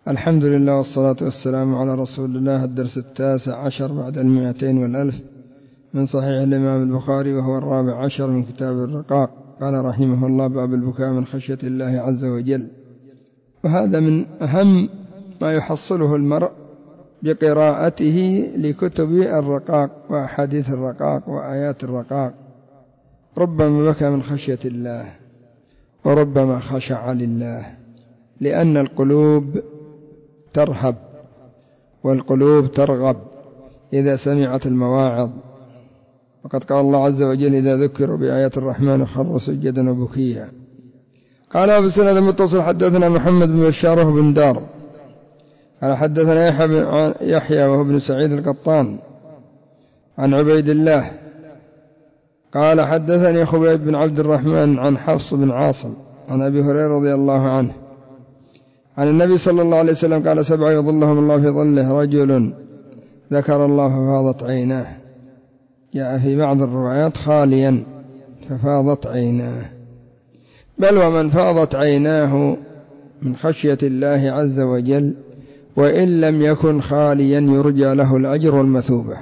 الحمد لله والصلاة والسلام على رسول الله. الدرس 19 بعد 200 من صحيح الإمام البخاري، وهو 14 من كتاب الرقاق. قال رحمه الله: باب البكاء من خشية الله عز وجل. وهذا من أهم ما يحصله المرء بقراءته لكتب الرقاق وأحاديث الرقاق وآيات الرقاق. ربما بكى من خشية الله وربما خشع لله، لأن القلوب ترهب والقلوب ترغب إذا سمعت المواعظ. وقد قال الله عز وجل: إذا ذكروا بآيات الرحمن خروا سجدا وبكيا. قال أبو السند المتصل: حدثنا محمد بن بشار وهو بن دار قال حدثنا يحيى وهو بن سعيد القطان عن عبيد الله قال حدثني خبيب بن عبد الرحمن عن حفص بن عاصم عن أبي هريرة رضي الله عنه عن النبي صلى الله عليه وسلم قال: 7 يظلهم الله في ظله: رجل ذكر الله ففاضت عيناه. جاء في بعض الروايات خاليا ففاضت عيناه، بل ومن فاضت عيناه من خشية الله عز وجل وإن لم يكن خاليا يرجى له الأجر والمثوبة.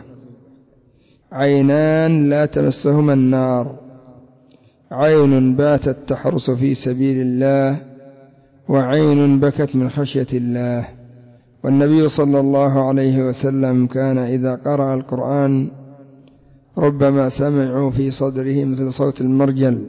عينان لا تمسهما النار: عين باتت تحرس في سبيل الله، وعين بكت من خشية الله. والنبي صلى الله عليه وسلم كان إذا قرأ القرآن ربما سمعوا في صدره مثل صوت المرجل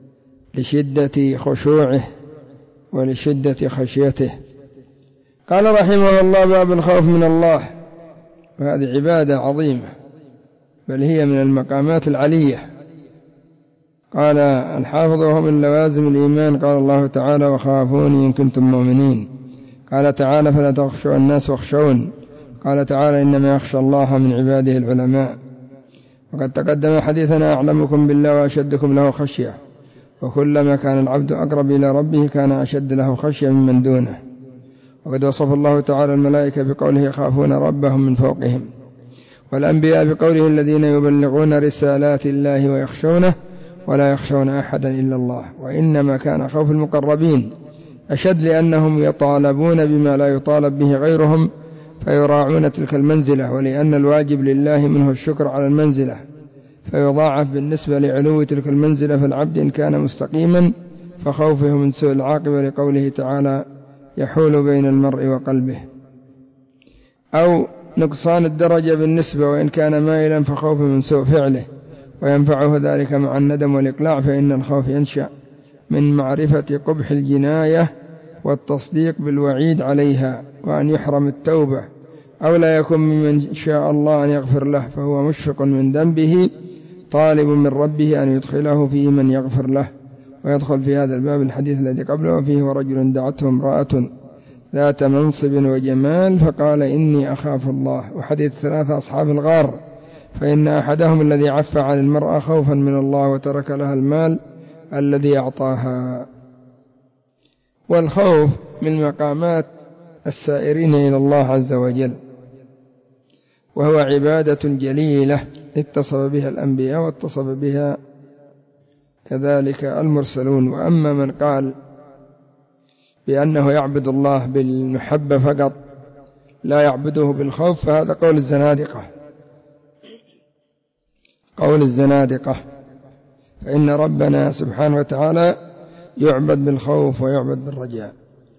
لشدة خشوعه ولشدة خشيته. قال رحمه الله: باب الخوف من الله. وهذه عبادة عظيمة، بل هي من المقامات العلية. قال الحافظ: وهو من لوازم الإيمان. قال الله تعالى: وخافوني إن كنتم مؤمنين. قال تعالى: فلا تخشوا الناس واخشون. قال تعالى: إنما يخشى الله من عباده العلماء. وقد تقدم حديثنا: أعلمكم بالله وأشدكم له خشية. وكلما كان العبد أقرب إلى ربه كان أشد له خشية ممن دونه. وقد وصف الله تعالى الملائكة بقوله: يخافون ربهم من فوقهم، والأنبياء بقوله: الذين يبلغون رسالات الله ويخشونه ولا يخشون أحدا إلا الله. وإنما كان خوف المقربين أشد، لأنهم يطالبون بما لا يطالب به غيرهم فيراعون تلك المنزلة، ولأن الواجب لله منه الشكر على المنزلة فيضاعف بالنسبة لعلو تلك المنزلة. فالعبد إن كان مستقيما فخوفه من سوء العاقبة، لقوله تعالى: يحول بين المرء وقلبه. أو نقصان الدرجة بالنسبة، وإن كان مائلا فخوفه من سوء فعله، وينفعه ذلك مع الندم والإقلاع. فإن الخوف ينشأ من معرفة قبح الجناية والتصديق بالوعيد عليها، وأن يحرم التوبة، أو لا يكون ممن شاء الله أن يغفر له، فهو مشفق من ذنبه طالب من ربه أن يدخله فيه من يغفر له. ويدخل في هذا الباب الحديث الذي قبله وفيه: ورجل دعته امرأة ذات منصب وجمال فقال: إني أخاف الله. وحديث 3 أصحاب الغار: فإن أحدهم الذي عف عن المرأة خوفا من الله وترك لها المال الذي أعطاها. والخوف من مقامات السائرين إلى الله عز وجل، وهو عبادة جليلة اتصف بها الأنبياء واتصف بها كذلك المرسلون. وأما من قال بأنه يعبد الله بالمحبة فقط لا يعبده بالخوف فهذا قول الزنادقة. فإن ربنا سبحانه وتعالى يعبد بالخوف ويعبد بالرجاء.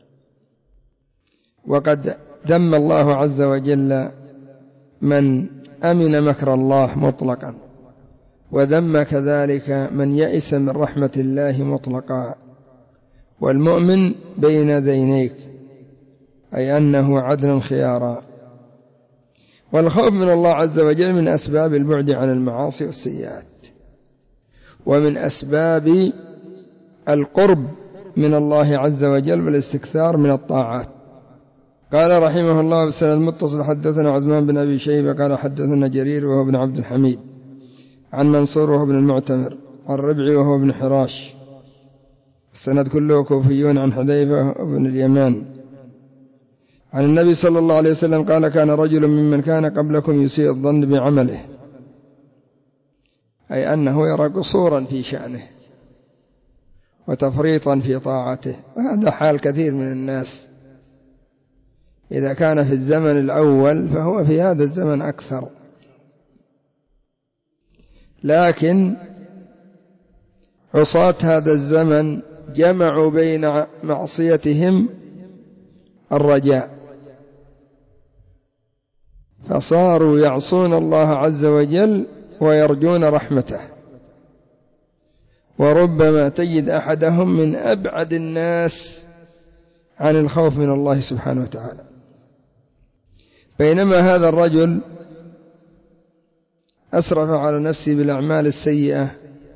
وقد ذم الله عز وجل من أمن مكر الله مطلقا، وذم كذلك من يئس من رحمة الله مطلقا. والمؤمن بين ذينيك، أي أنه عدل خيارا. والخوف من الله عز وجل من أسباب البعد عن المعاصي والسيئات، ومن أسباب القرب من الله عز وجل والاستكثار من الطاعات. قال رحمه الله: بالسند المتصل: حدثنا عثمان بن أبي شيبة قال حدثنا جرير وهو ابن عبد الحميد عن منصور وهو ابن المعتمر عن ربعي وهو ابن حراش. السند كله كوفيون عن حذيفة وابن اليمان عن النبي صلى الله عليه وسلم قال: كان رجل ممن كان قبلكم يسيء الظن بعمله، أي أنه يرى قصورا في شأنه وتفريطا في طاعته. وهذا حال كثير من الناس، إذا كان في الزمن الأول فهو في هذا الزمن أكثر. لكن عصاة هذا الزمن جمعوا بين معصيتهم الرجاء، فصاروا يعصون الله عز وجل ويرجون رحمته، وربما تجد أحدهم من أبعد الناس عن الخوف من الله سبحانه وتعالى، بينما هذا الرجل أسرف على نفسه بالأعمال السيئة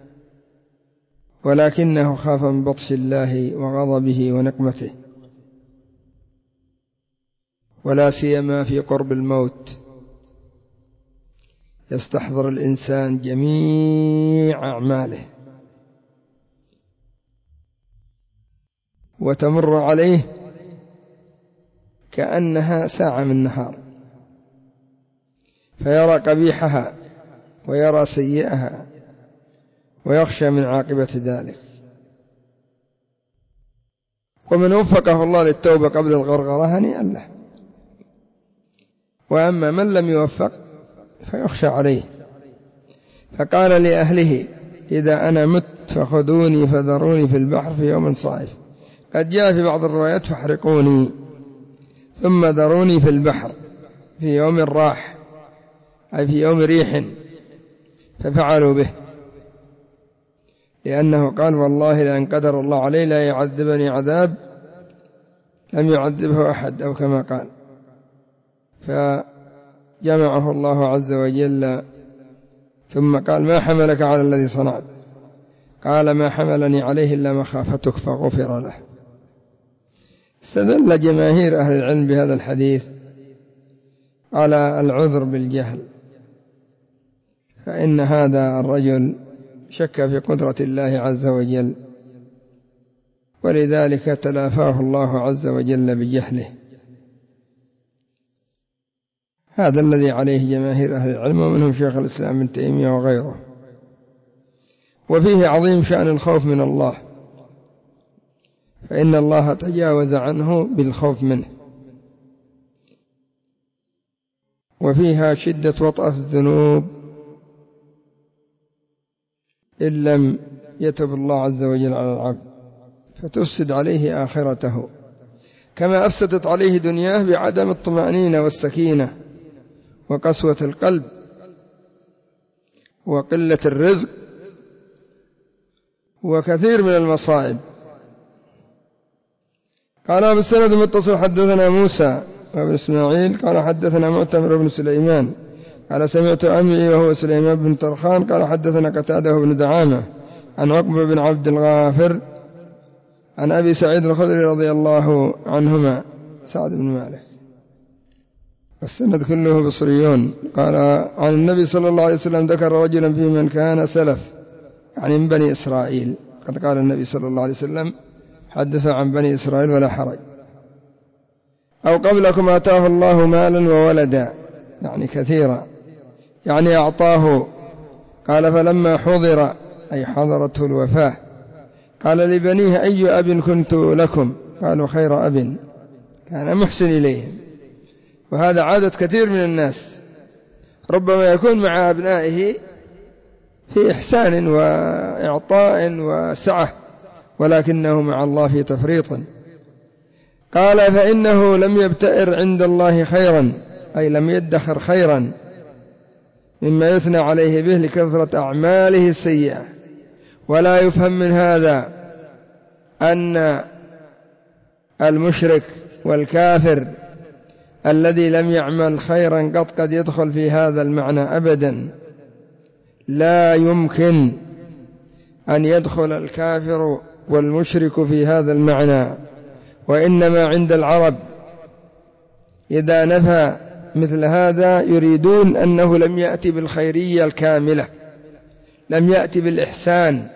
ولكنه خاف من بطش الله وغضبه ونقمته، ولا سيما في قرب الموت يستحضر الإنسان جميع أعماله وتمر عليه كأنها ساعة من نهار، فيرى قبيحها ويرى سيئها ويخشى من عاقبة ذلك. ومن وفقه الله للتوبة قبل الغرغرة هنيئا له، وأما من لم يوفق فيخشى عليه. فقال لأهله: إذا أنا مت فخذوني فذروني في البحر في يوم صائف. قد جاء في بعض الروايات: فاحرقوني ثم ذروني في البحر في يوم راح، أي في يوم ريح، ففعلوا به، لأنه قال: والله لأن قدر الله علي لا يعذبني عذاب لم يعذبه أحد، أو كما قال. فجمعه الله عز وجل، ثم قال: ما حملك على الذي صنعت؟ قال: ما حملني عليه إلا مخافتك، فغفر له. استدل جماهير أهل العلم بهذا الحديث على العذر بالجهل، فإن هذا الرجل شك في قدرة الله عز وجل، ولذلك تلافاه الله عز وجل بجهله. هذا الذي عليه جماهير أهل العلم، ومنهم شيخ الإسلام ابن تيمية وغيره. وفيه عظيم شأن الخوف من الله، فإن الله تجاوز عنه بالخوف منه. وفيها شدة وطأة الذنوب إن لم يتب الله عز وجل على العبد، فتفسد عليه آخرته، كما أفسدت عليه دنياه بعدم الطمأنينة والسكينة وقسوة القلب وقلة الرزق وكثير من المصائب. قال بالسند المتصل: حدثنا موسى وابن إسماعيل قال حدثنا معتمر بن سليمان قال سمعت أمي وهو سليمان بن طرخان قال حدثنا قتادة بن دعامة عن عقبة بن عبد الغافر عن أبي سعيد الخدري رضي الله عنهما سعد بن مالك. السند كله بصريون. قال عن النبي صلى الله عليه وسلم: ذكر رجلا في من كان سلف، يعني من بني إسرائيل. قد قال النبي صلى الله عليه وسلم: حدث عن بني إسرائيل ولا حرج. أو قبلكم آتاه الله مالا وولدا، يعني كثيرا، يعني أعطاه. قال فلما حضر، أي حضرته الوفاة، قال لبنيه: أي أب كنت لكم؟ قالوا: خير أب، كان محسن إليهم. وهذا عادة كثير من الناس، ربما يكون مع أبنائه في إحسان وإعطاء وسعة، ولكنه مع الله في تفريط. قال فإنه لم يبتئر عند الله خيرا، أي لم يدخر خيرا مما يثنى عليه به لكثرة أعماله السيئة. ولا يفهم من هذا أن المشرك والكافر الذي لم يعمل خيرا قد يدخل في هذا المعنى أبدا. لا يمكن أن يدخل الكافر والمشرك في هذا المعنى. وإنما عند العرب إذا نفى مثل هذا يريدون أنه لم يأتي بالخيرية الكاملة، لم يأتي بالإحسان،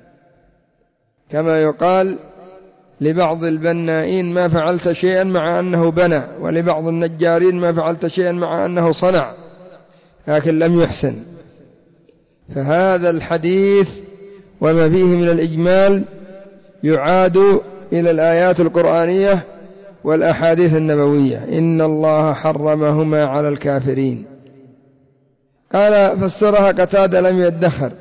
كما يقال لبعض البنائين: ما فعلت شيئا مع أنه بنى، ولبعض النجارين: ما فعلت شيئا مع أنه صنع، لكن لم يحسن. فهذا الحديث وما فيه من الإجمال يعاد إلى الآيات القرآنية والأحاديث النبوية إن الله حرمهما على الكافرين. قال فسرها قتادة لم يدخر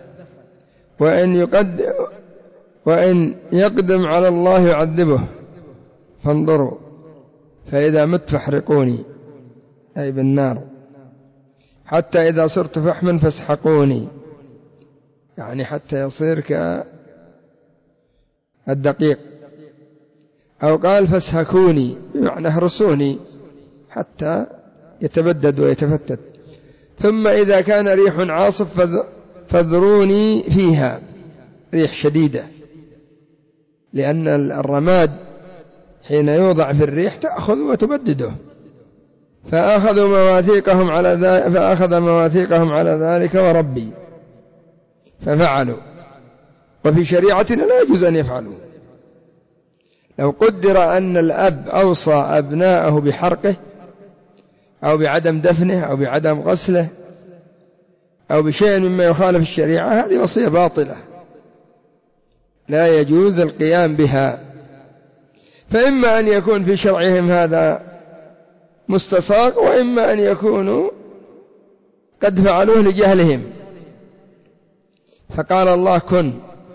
وإن يقدم على الله يعذبه، فانظروا فإذا مت فاحرقوني أي بالنار، حتى إذا صرت فحما فاسحقوني، يعني حتى يصير كالدقيق. أو قال فاسهكوني بمعنى اهرسوني حتى يتبدد ويتفتت. ثم إذا كان ريح عاصف فاذروني فيها، ريح شديدة، لأن الرماد حين يوضع في الريح تأخذ وتبدده. فأخذ مواثيقهم على ذلك وربي ففعلوا. وفي شريعتنا لا يجوز أن يفعلوا. لو قدر أن الأب أوصى أبناءه بحرقه أو بعدم دفنه أو بعدم غسله أو بشيء مما يخالف الشريعة، هذه وصية باطلة لا يجوز القيام بها. فإما أن يكون في شرعهم هذا مستصاغ، وإما أن يكونوا قد فعلوه لجهلهم، فقال الله كن،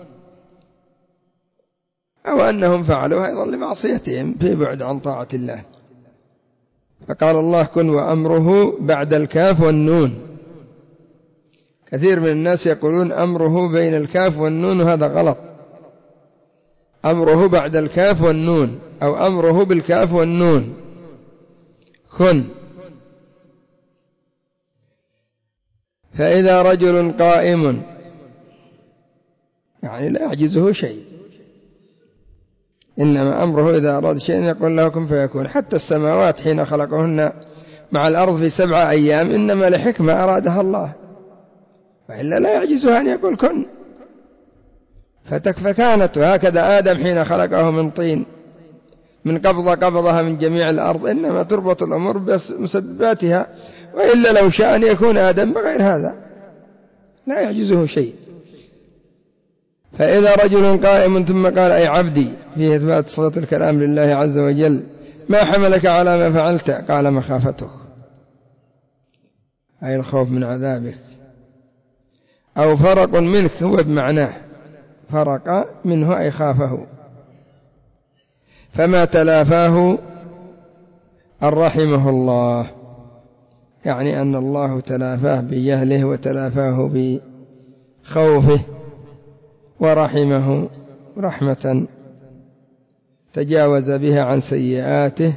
أو أنهم فعلوه أيضا لمعصيتهم في بعد عن طاعة الله، فقال الله كن وأمره بعد الكاف والنون. كثير من الناس يقولون أمره بين الكاف والنون، وهذا غلط. أمره بعد الكاف والنون، أو أمره بالكاف والنون كن. فإذا رجل قائم يعني لا يعجزه شيء، إنما أمره إذا أراد شيء يقول له كن فيكون. حتى السماوات حين خلقهن مع الأرض في 7 أيام إنما لحكمة أرادها الله، وإلا لا يعجزها أن يقول كن فكانت. وهكذا آدم حين خلقه من طين من قبضها من جميع الأرض، إنما تربط الأمور بمسبباتها، وإلا لو شاء أن يكون آدم بغير هذا لا يعجزه شيء. فإذا رجل قائم ثم قال أي عبدي، فيه إثبات صفة الكلام لله عز وجل، ما حملك على ما فعلت؟ قال مخافتك، أي الخوف من عذابك. أو فرق منك، هو بمعناه فرق منه أي خافه. فما تلافاه أن رحمه الله، يعني أن الله تلافاه بجهله وتلافاه بخوفه، ورحمه رحمة تجاوز بها عن سيئاته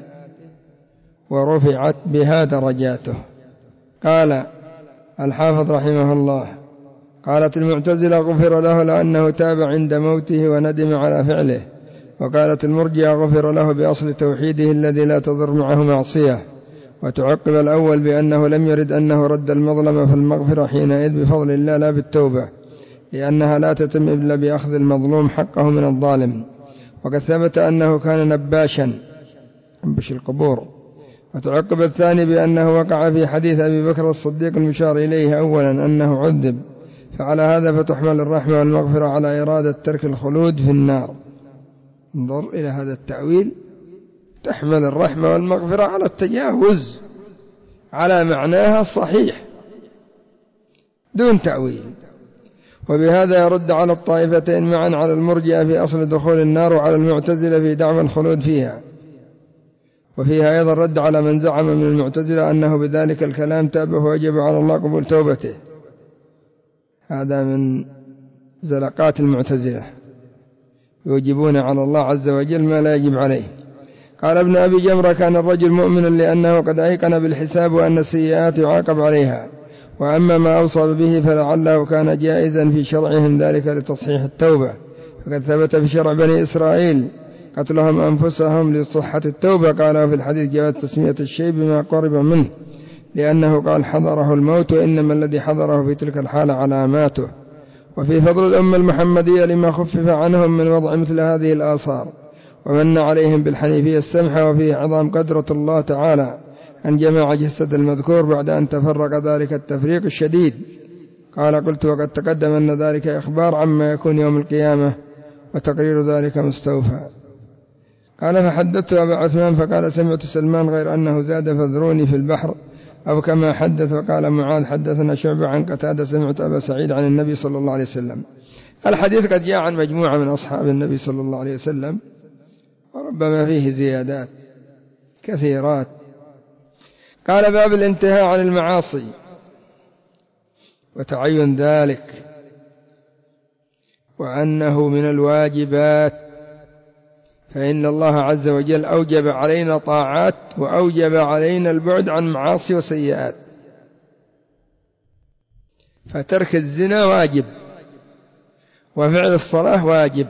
ورفعت بها درجاته. قال الحافظ رحمه الله قالت المعتزلة غفر له لأنه تاب عند موته وندم على فعله. وقالت المرجئة غفر له بأصل توحيده الذي لا تضر معه معصية. وتعقب الأول بأنه لم يرد أنه رد المظلم في المغفرة حينئذ بفضل الله لا بالتوبة، لأنها لا تتم إلا بأخذ المظلوم حقه من الظالم. وقد ثبت أنه كان نباشا ينبش القبور. وتعقب الثاني بأنه وقع في حديث أبي بكر الصديق المشار إليه أولا أنه عذب، فعلى هذا فتحمل الرحمة والمغفرة على إرادة ترك الخلود في النار. انظر إلى هذا التأويل، تحمل الرحمة والمغفرة على التجاوز على معناها الصحيح دون تأويل. وبهذا يرد على الطائفتين معا، على المرجئة في أصل دخول النار، وعلى المعتزلة في دعوى الخلود فيها. وفيها أيضا رد على من زعم من المعتزلة أنه بذلك الكلام تاب ويجب على الله قبول توبته. هذا من زلقات المعتزلة، يوجبون على الله عز وجل ما لا يجب عليه. قال ابن أبي جمرة كان الرجل مؤمنا لأنه قد أيقن بالحساب وأن السيئات يعاقب عليها. وأما ما أوصى به فلعله كان جائزا في شرعهم ذلك لتصحيح التوبة، فقد ثبت في شرع بني إسرائيل قتلهم أنفسهم لصحة التوبة. قال في الحديث جواز تسمية الشيء بما قرب منه، لأنه قال حضره الموت، وإنما الذي حضره في تلك الحالة علاماته. وفي فضل الأمة المحمدية لما خفف عنهم من وضع مثل هذه الآثار، ومن عليهم بالحنيفية السمحة. وفيه عظام قدرة الله تعالى أن جمع جسد المذكور بعد أن تفرق ذلك التفريق الشديد. قال قلت وقد تقدم أن ذلك إخبار عما يكون يوم القيامة، وتقرير ذلك مستوفى. قال فحدثت أبا عثمان فقال سمعت سلمان غير أنه زاد فذروني في البحر أو كما حدث. وقال معاذ حدثنا شعبة عن قتادة سمعت أبا سعيد عن النبي صلى الله عليه وسلم. الحديث قد جاء عن مجموعة من أصحاب النبي صلى الله عليه وسلم وربما فيه زيادات كثيرات. قال باب الانتهاء عن المعاصي وتعين ذلك وأنه من الواجبات، فإن الله عز وجل أوجب علينا طاعات وأوجب علينا البعد عن معاصي وسيئات، فترك الزنا واجب وفعل الصلاة واجب،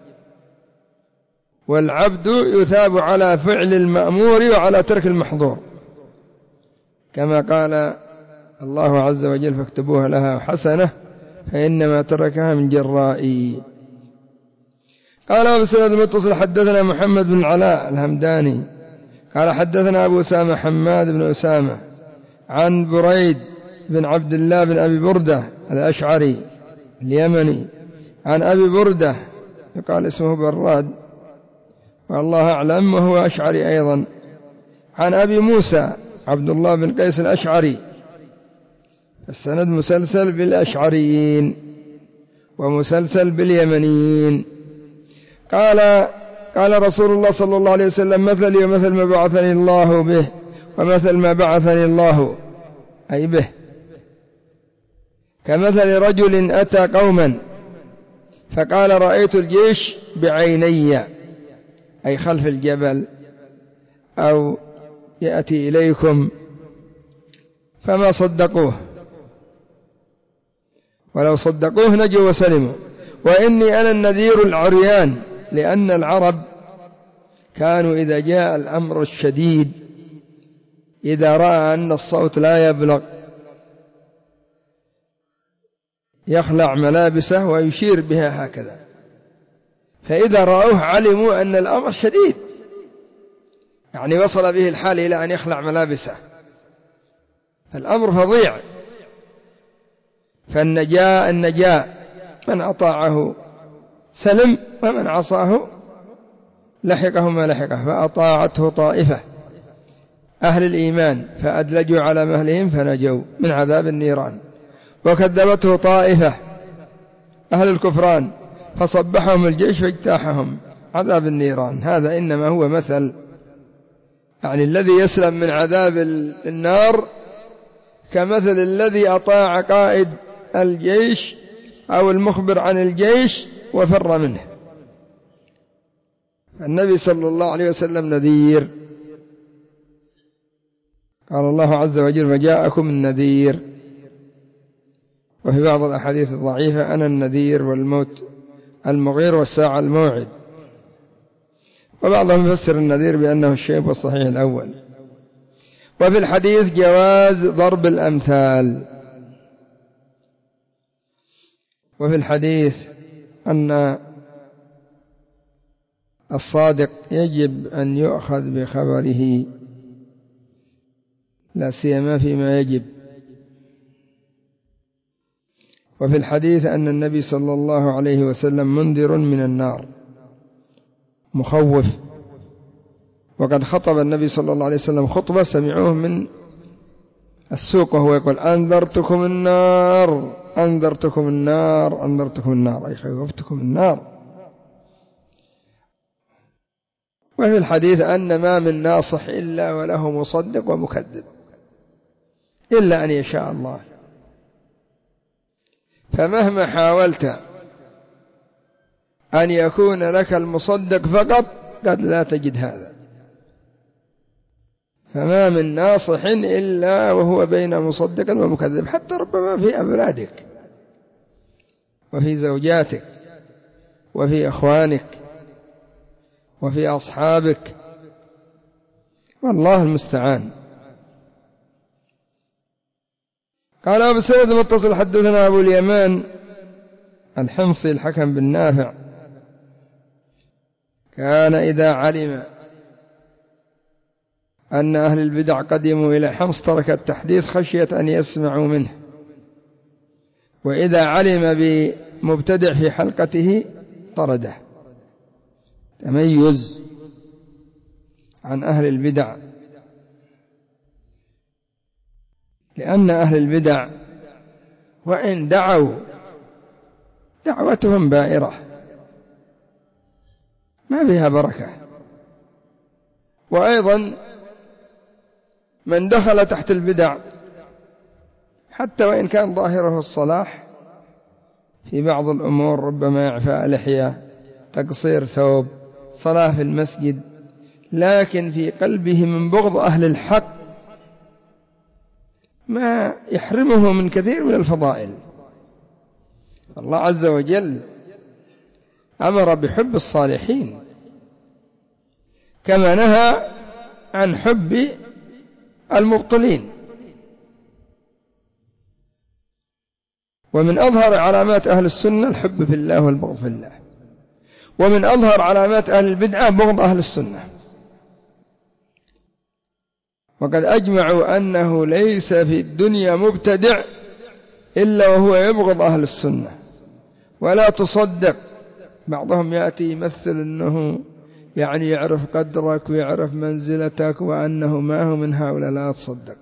والعبد يثاب على فعل المأمور وعلى ترك المحظور، كما قال الله عز وجل فاكتبوها لها حسنة فإنما تركها من جرائي. قال أبو سعيد المتصل حدثنا محمد بن العلاء الهمداني قال حدثنا أبو أسامة حماد بن أسامة عن بريد بن عبد الله بن أبي بردة الأشعري اليمني عن أبي بردة يقال اسمه براد والله أعلم وهو أشعري أيضا، عن أبي موسى عبد الله بن قيس الأشعري. السند مسلسل بالأشعريين ومسلسل باليمنيين. قال رسول الله صلى الله عليه وسلم مثلي ومثل ما بعثني الله به ومثل ما بعثني الله أي به كمثل رجل أتى قوما فقال رأيت الجيش بعيني أي خلف الجبل أو يأتي إليكم فما صدقوه، ولو صدقوه نجوا وسلموا، وإني أنا النذير العريان، لأن العرب كانوا إذا جاء الأمر الشديد إذا رأى أن الصوت لا يبلغ يخلع ملابسه ويشير بها هكذا، فإذا رأوه علموا أن الأمر شديد، يعني وصل به الحال إلى أن يخلع ملابسه، فالأمر فظيع. فالنجاء من أطاعه سلم ومن عصاه لحقه ما لحقه، فأطاعته طائفة أهل الإيمان فأدلجوا على مهلهم فنجوا من عذاب النيران، وكذبته طائفة أهل الكفران فصبحهم الجيش فاجتاحهم عذاب النيران. هذا إنما هو مثل، يعني الذي يسلم من عذاب النار كمثل الذي أطاع قائد الجيش أو المخبر عن الجيش وفر منه. النبي صلى الله عليه وسلم نذير، قال الله عز وجل وجاءكم النذير، وفي بعض الأحاديث الضعيفة أنا النذير والموت المغير والساعة الموعد، وبعضهم يفسر النذير بأنه الشيب والصحيح الأول. وفي الحديث جواز ضرب الأمثال، وفي الحديث أن الصادق يجب أن يؤخذ بخبره لا سيما فيما يجب. وفي الحديث أن النبي صلى الله عليه وسلم منذر من النار مخوف، وقد خطب النبي صلى الله عليه وسلم خطبة سمعوه من السوق وهو يقول أنذرتكم النار أنذرتكم النار أنذرتكم النار، أي خوفتكم النار. وفي الحديث أن ما من ناصح إلا وله مصدق ومكذب إلا أن يشاء الله، فمهما حاولت أن يكون لك المصدق فقط قد لا تجد هذا، فما من ناصح إلا وهو بين مصدق ومكذب، حتى ربما في أولادك وفي زوجاتك وفي أخوانك وفي أصحابك، والله المستعان. قال أبو سعيد المتصل حدثنا أبو اليمان الحمصي الحكم بن نافع كان إذا علم أن أهل البدع قدموا إلى حمص ترك التحديث خشية أن يسمعوا منه، وإذا علم بمبتدع في حلقته طرده. تميز عن أهل البدع، لأن أهل البدع وإن دعوا دعوتهم بائرة ما فيها بركة. وأيضا من دخل تحت البدع حتى وإن كان ظاهره الصلاح في بعض الأمور، ربما إعفاء لحية، تقصير ثوب، صلاة في المسجد، لكن في قلبه من بغض أهل الحق ما يحرمه من كثير من الفضائل. الله عز وجل أمر بحب الصالحين كما نهى عن حب المبطلين. ومن أظهر علامات أهل السنة الحب في الله والبغض في الله، ومن أظهر علامات أهل البدعة بغض أهل السنة. وقد أجمعوا أنه ليس في الدنيا مبتدع إلا وهو يبغض أهل السنة. ولا تصدق، بعضهم يأتي يمثل أنه يعني يعرف قدرك ويعرف منزلتك وأنه ما هو من هؤلاء، لا تصدق.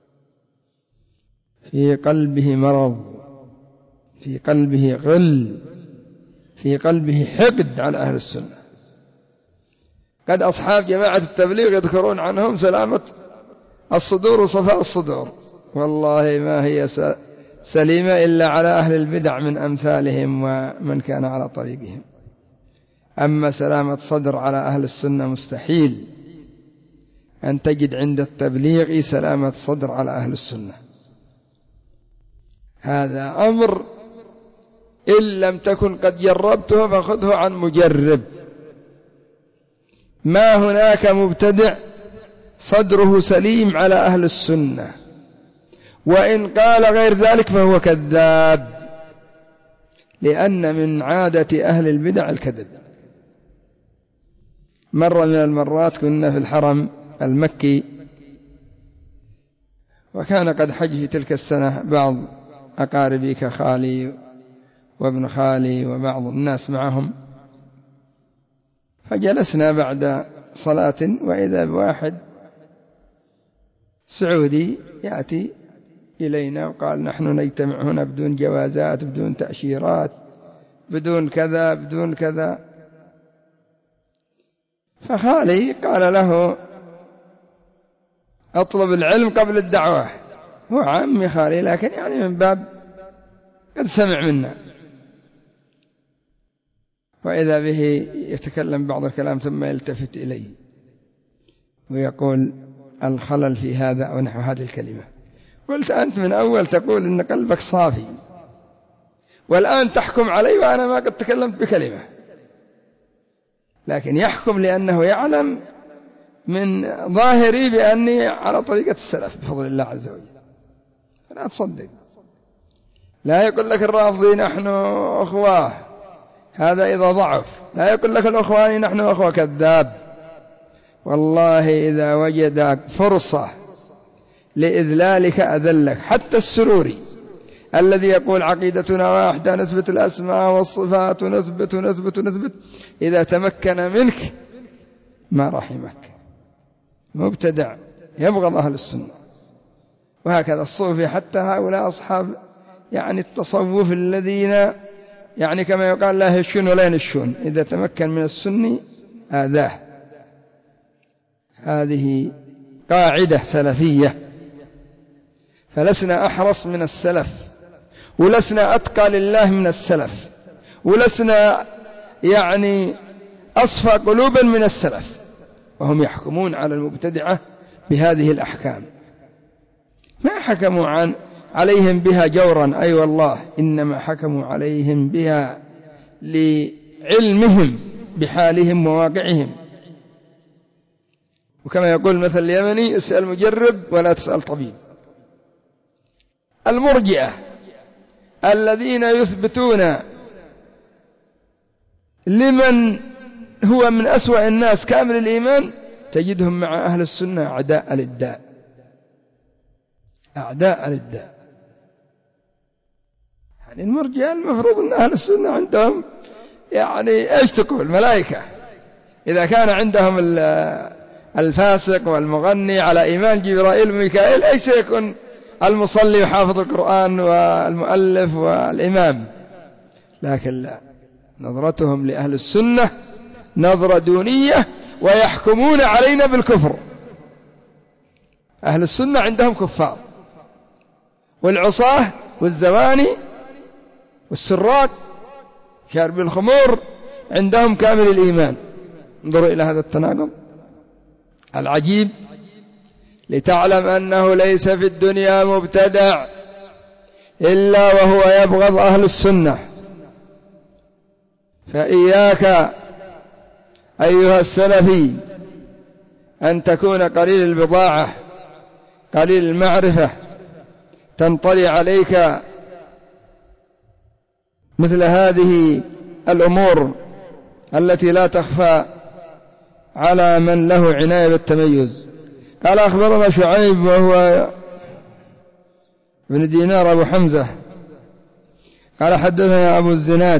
في قلبه مرض، في قلبه غل، في قلبه حقد على أهل السنة. قد أصحاب جماعة التبليغ يذكرون عنهم سلامة الصدور وصفاء الصدور، والله ما هي سليمة إلا على أهل البدع من أمثالهم ومن كان على طريقهم. أما سلامة صدر على أهل السنة مستحيل أن تجد عند التبليغ سلامة صدر على أهل السنة. هذا أمر إن لم تكن قد جربته فخذه عن مجرب. ما هناك مبتدع صدره سليم على أهل السنة، وإن قال غير ذلك فهو كذاب، لأن من عادة أهل البدع الكذب. مرة من المرات كنا في الحرم المكي، وكان قد حج في تلك السنة بعض أقاربي كخالي وابن خالي وبعض الناس معهم، فجلسنا بعد صلاة وإذا بواحد سعودي يأتي إلينا وقال: نحن نجتمع هنا بدون جوازات، بدون تأشيرات، بدون كذا بدون كذا. فخالي قال له: أطلب العلم قبل الدعوة. هو عمي خالي، لكن يعني من باب قد سمع منا. وإذا به يتكلم بعض الكلام ثم يلتفت إلي ويقول: الخلل في هذا أو نحو هذه الكلمة. قلت: أنت من أول تقول إن قلبك صافي، والآن تحكم علي وأنا ما قد تكلمت بكلمة. لكن يحكم لأنه يعلم من ظاهري بأني على طريقة السلف بفضل الله عز وجل. لا تصدق. لا يقول لك الرافضي نحن أخواه، هذا إذا ضعف. لا يقول لك الأخواني نحن أخوة، كذاب. والله إذا وجد فرصة لإذلالك أذلك. حتى السروري الذي يقول عقيدتنا واحدة، نثبت الأسماء والصفات ونثبت، إذا تمكن منك ما رحمك. مبتدع يبغض أهل السنة. وهكذا الصوفي، حتى هؤلاء أصحاب يعني التصوف الذين يعني كما يقال لا يهشون ولا ينشون، إذا تمكن من السني آذاه. هذه قاعدة سلفية، فلسنا أحرص من السلف، ولسنا أتقى لله من السلف، ولسنا يعني أصفى قلوبا من السلف، وهم يحكمون على المبتدعة بهذه الأحكام. ما حكموا عليهم بها جورا، أي والله، إنما حكموا عليهم بها لعلمهم بحالهم وواقعهم. وكما يقول المثل اليمني: اسأل مجرب ولا تسأل طبيب. المرجئة الذين يثبتون لمن هو من أسوأ الناس كامل الإيمان، تجدهم مع أهل السنة أعداء للداء، أعداء للداء. يعني المرجئة المفروض أن أهل السنة عندهم يعني إيش تقول ملائكة. إذا كان عندهم الفاسق والمغني على إيمان جبرائيل وميكائيل ليس يكون المصلي وحافظ القرآن والمؤلف والإمام. لكن لا، نظرتهم لأهل السنة نظرة دونية ويحكمون علينا بالكفر. أهل السنة عندهم كفار، والعصاة والزواني والسراق شارب الخمور عندهم كامل الإيمان. انظروا إلى هذا التناقض العجيب، لتعلم أنه ليس في الدنيا مبتدع إلا وهو يبغض أهل السنة. فإياك أيها السلفي أن تكون قليل البضاعة قليل المعرفة، تنطلي عليك مثل هذه الأمور التي لا تخفى على من له عناية بالتميز. قال أخبرنا شعيب وهو بن دينار أبو حمزة قال حدثنا أبو الزناد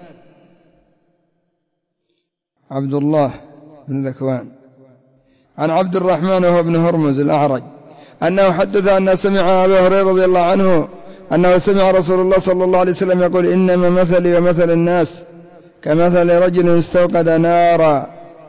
عبد الله بن ذكوان عن عبد الرحمن وهو ابن هرمز الأعرج أنه حدث أن سمع أبي هريرة رضي الله عنه أنه سمع رسول الله صلى الله عليه وسلم يقول إنما مثلي ومثل الناس كمثل رجل استوقد نارا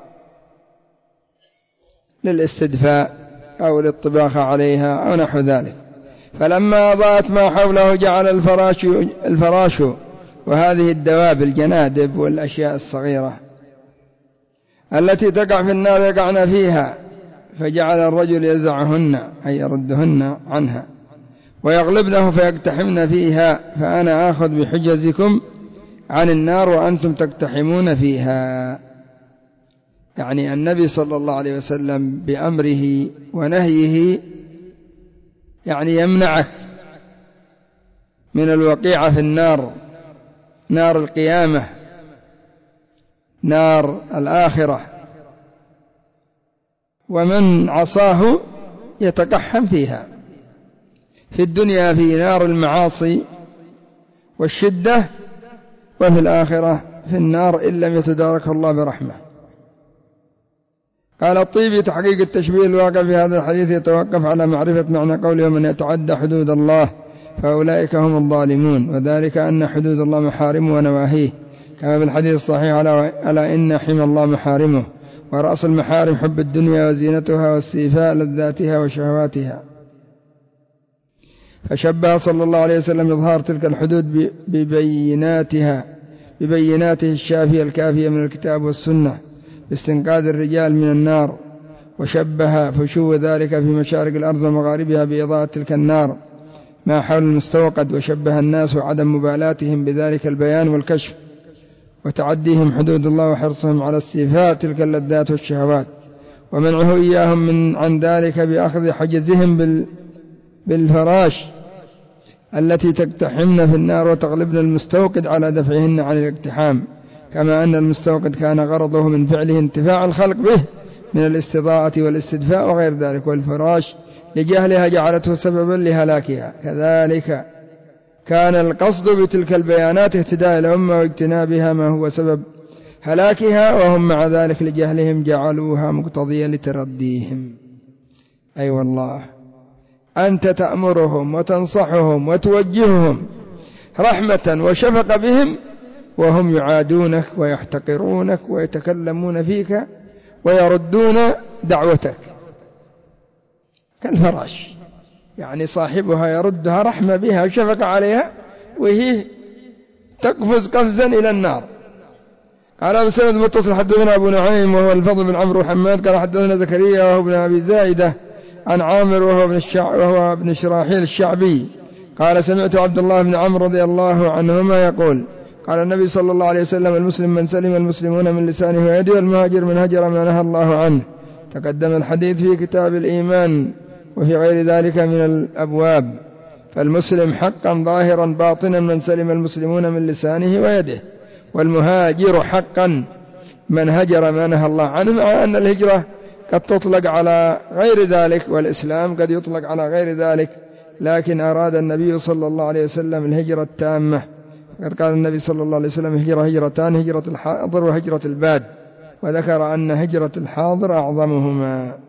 للاستدفاء أو للطباخ عليها أو نحو ذلك، فلما أضاءت ما حوله جعل الفراش وهذه الدواب الجنادب والأشياء الصغيرة التي تقع في النار يقعن فيها، فجعل الرجل يزعهن أي يردهن عنها ويغلبنه فيقتحمن فيها، فأنا آخذ بحجزكم عن النار وأنتم تقتحمون فيها. يعني النبي صلى الله عليه وسلم بأمره ونهيه يعني يمنعك من الوقيعة في النار، نار القيامة، نار الآخرة، ومن عصاه يتقحم فيها في الدنيا في نار المعاصي والشدة، وفي الآخرة في النار إن لم يتدارك الله برحمة. قال الطيبي تحقيق التشبيه الواقع في هذا الحديث يتوقف على معرفة معنى قوله من يتعدى حدود الله فأولئك هم الظالمون، وذلك أن حدود الله محارمه ونواهيه، كما في الحديث الصحيح ألا إن حمى الله محارمه، ورأس المحارم حب الدنيا وزينتها واستيفاء لذاتها وشهواتها. فشبه صلى الله عليه وسلم إظهار تلك الحدود ببيناته الشافية الكافية من الكتاب والسنة باستنقاذ الرجال من النار، وشبه فشو ذلك في مشارق الأرض ومغاربها بإضاءة تلك النار ما حول المستوقد، وشبه الناس وعدم مبالاتهم بذلك البيان والكشف وتعديهم حدود الله وحرصهم على استيفاء تلك اللذات والشهوات ومنعه إياهم عن ذلك بأخذ حجزهم بالفراش التي تقتحمن في النار وتغلبن المستوقد على دفعهن عن الاقتحام، كما أن المستوقد كان غرضه من فعله انتفاع الخلق به من الاستضاءة والاستدفاء وغير ذلك، والفراش لجهلها جعلته سببا لهلاكها. كذلك كان القصد بتلك البيانات اهتداء الأمة واجتنابها ما هو سبب هلاكها، وهم مع ذلك لجهلهم جعلوها مقتضية لترديهم. أي والله أنت تأمرهم وتنصحهم وتوجههم رحمة وشفقة بهم وهم يعادونك ويحتقرونك ويتكلمون فيك ويردون دعوتك كالفراش، يعني صاحبها يردها رحمة بها وشفقة عليها وهي تقفز قفزا إلى النار. قال بسند متصل حدثنا أبو نعيم وهو الفضل بن عمرو حماد قال حدثنا زكريا وهو ابن أبي زائدة عن عامر وهو ابن شراحيل الشعبي قال سمعت عبد الله بن عمرو رضي الله عنهما يقول قال النبي صلى الله عليه وسلم المسلم من سلم المسلمون من لسانه ويده، والمهاجر من هجر ما نهى الله عنه. تقدم الحديث في كتاب الإيمان وفي غير ذلك من الأبواب. فالمسلم حقا ظاهرا باطنا من سلم المسلمون من لسانه ويده، والمهاجر حقا من هجر ما نهى الله عنه، مع أن الهجرة قد تطلق على غير ذلك والإسلام قد يطلق على غير ذلك، لكن أراد النبي صلى الله عليه وسلم الهجرة التامة. قد قال النبي صلى الله عليه وسلم هجرتان، هجرة الحاضر وهجرة الباد، وذكر أن هجرة الحاضر أعظمهما.